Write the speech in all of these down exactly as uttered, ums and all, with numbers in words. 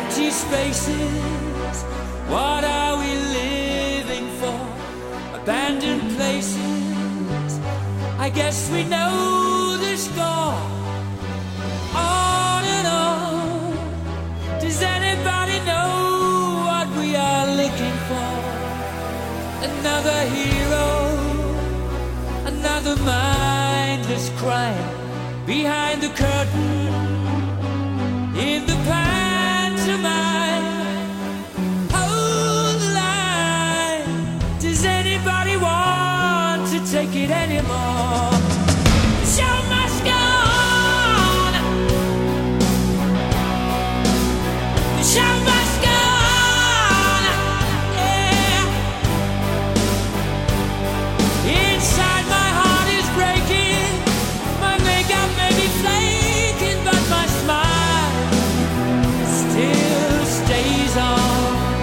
empty spaces. What are we living for? Abandoned places. I guess we know the score. On and on. Does anybody know what we are looking for? Another hero, another mindless crime behind the curtain in the pantomime. Hold the line. Does anybody want to take it anymore? The show must go on. The show must go on. Yeah. Inside my heart is breaking. My makeup may be flaking, but my smile still stays on.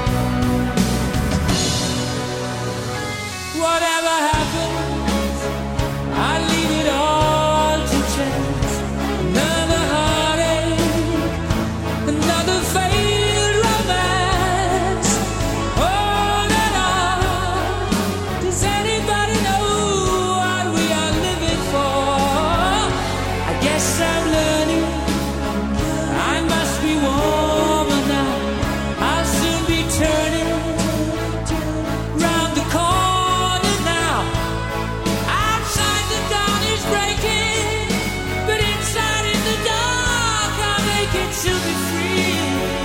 Whatever happens, I leave it all to chance. Another heartache, another failed romance. On and on. Does anybody know what we are living for? I guess I'm learning. I must be warmer now. I'll soon be turning round the corner now. Outside the dawn is breaking, but inside in the dark I'm aching to be free.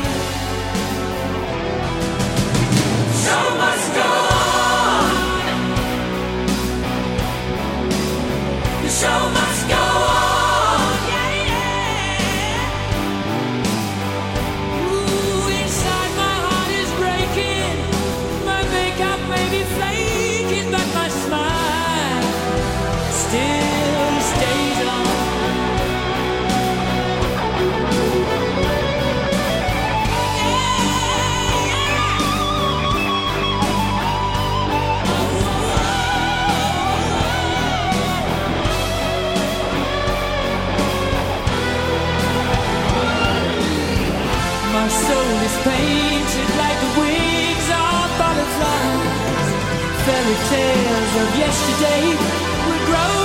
The show must go on. The show must go on. Yeah, yeah. Ooh, inside my heart is breaking. My makeup may be flaking, but my smile still stays on. My soul is painted like the wings of butterflies. Fairy tales of yesterday will grow